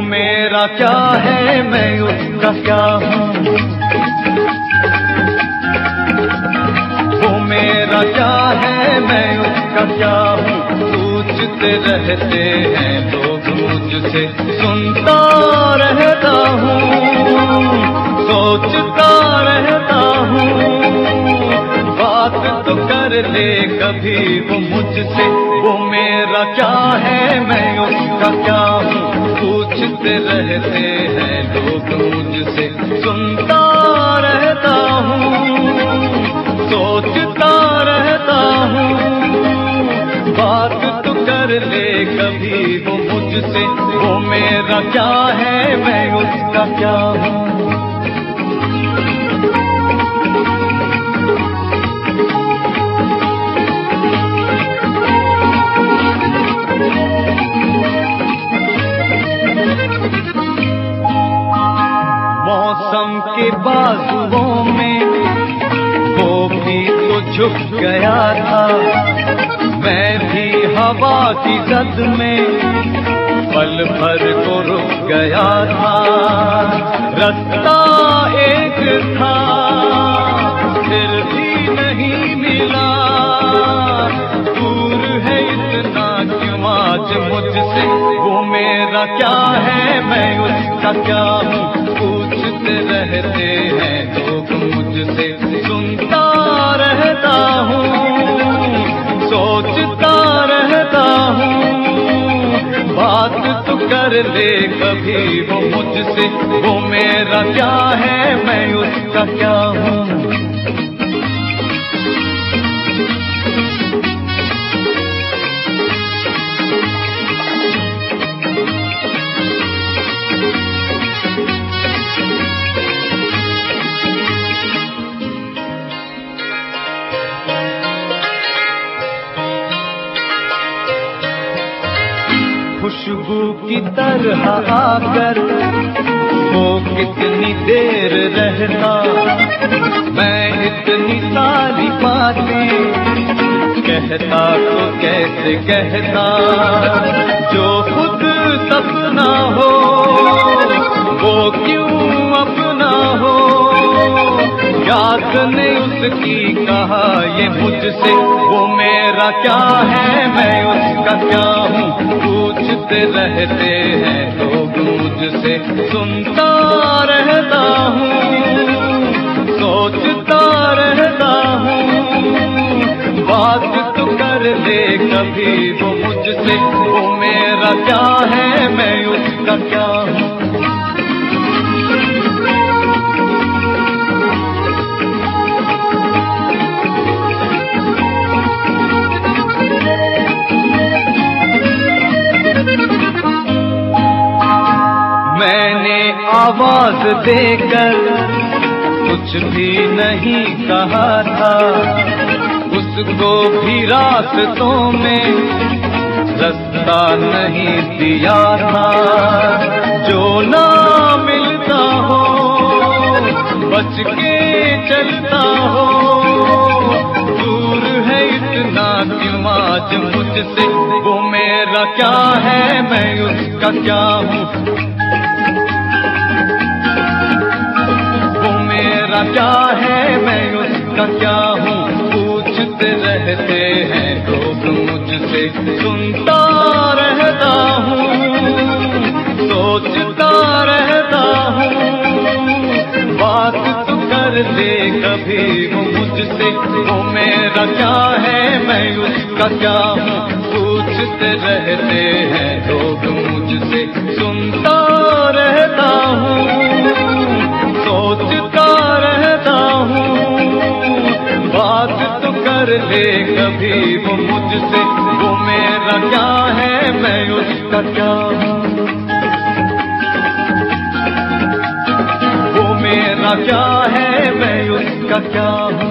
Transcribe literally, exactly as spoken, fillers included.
मेरा क्या है मैं उसका क्या हूँ, वो मेरा क्या है मैं उसका क्या हूँ। पूछते रहते हैं लोग मुझसे, सुनता रहता हूँ, सोचता रहता हूँ। बात तो कर ले कभी वो मुझसे, वो मेरा क्या है मैं उसका क्या हूँ। पूछते रहते हैं लोग मुझसे, सुनता रहता हूँ, सोचता रहता हूँ। बात तो कर ले कभी वो मुझसे, वो मेरा क्या है मैं उसका क्या हूँ। मौसम के बाजुओं में वो भी तो झुक गया था, मैं भी हवा की जद में पल भर को रुक गया था। रास्ता एक था फिर भी नहीं मिला, दूर है इतना क्यों आज मुझसे। वो मेरा क्या है मैं उसका क्या हूँ। पूछते रहते हैं लोग मुझसे, सुनता रहता हूँ, सोचता रहता हूँ। बात तो कर ले कभी वो मुझसे, वो मेरा क्या है मैं उसका क्या हूँ। खुशबू की तरह आकर वो कितनी देर रहता, मैं इतनी सारी बातें कहता तो कैसे कहता। जो खुद सपना हो वो क्यों अपना हो, याद ने उसकी कहा ये मुझसे। वो मेरा क्या है मैं उसका क्या हूँ। पूछते रहते हैं लोग मुझसे, सुनता रहता हूँ, सोचता रहता हूँ। बात तो कर ले कभी वो मुझसे, वो मेरा क्या है मैं उसका क्या हूँ। मैंने आवाज देकर कुछ भी नहीं कहा था, उसको भी रास्तों में रास्ता नहीं दिया था। जो ना मिलता हो बच के चलता हो, दूर है इतना क्यों आज मुझसे। वो मेरा क्या है मैं उसका क्या हूँ। क्या है मैं उसका क्या हूँ। पूछते रहते हैं लोग मुझसे, सुनता रहता हूँ, सोचता रहता हूँ। बात तो कर ले कभी वो मुझसे, वो मेरा क्या है मैं उसका क्या हूँ। पूछते रहते हैं लोग मुझसे, सुनता रहता हूँ, सोचता रहता हूँ। बात तो कर ले कभी वो मुझसे, वो मेरा क्या है मैं उसका क्या हूँ। वो मेरा क्या है मैं उसका क्या हूँ।